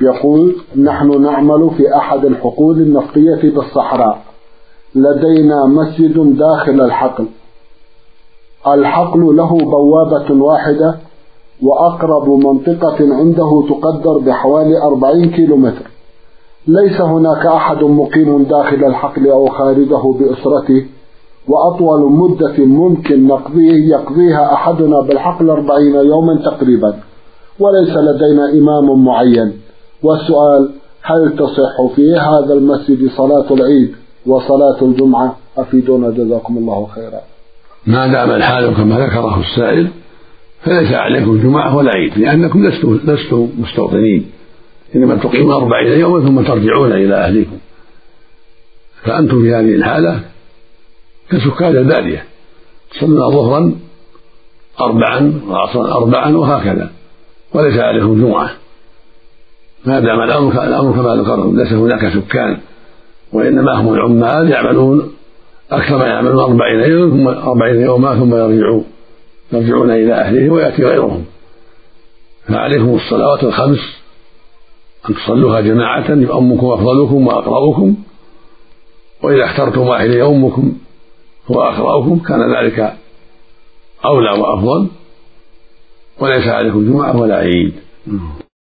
يقول: نحن نعمل في أحد الحقول النفطية بالصحراء، لدينا مسجد داخل الحقل. الحقل له بوابة واحدة، وأقرب منطقة عنده تقدر بحوالي 40 كيلومتر. ليس هناك أحد مقيم داخل الحقل أو خارجه بأسرته، وأطول مدة ممكن يقضيها أحدنا بالحقل 40 يوما تقريبا، وليس لدينا إمام معين. والسؤال: هل تصح في هذا المسجد صلاة العيد وصلاة الجمعة؟ أفيدونا جزاكم الله خيرا. ما دام الحال كما ذكره السائل فليس عليكم جمعة ولا عيد، لأنكم لستم مستوطنين، إنما تقيمون 40 يوما ثم ترجعون إلى أهلكم، فأنتم في هذه الحالة كسكان البادية، تصلون ظهرا 4 وعصرا 4 وهكذا، وليس عليكم جمعة ما دام الأمر كما ذكرهم. ليس هناك سكان، وإنما هم العمال يعملون أكثر ما يعملون 40 يوما ثم يرجعون إلى أهله ويأتي غيرهم. فعليكم الصلوات الخمس أن تصلوها جماعة، يؤمكم أفضلكم وأقرأكم، وإذا اخترتم واحد يؤمكم هو أقرأكم كان ذلك أولى وأفضل، وليس عليكم جمعة ولا عيد.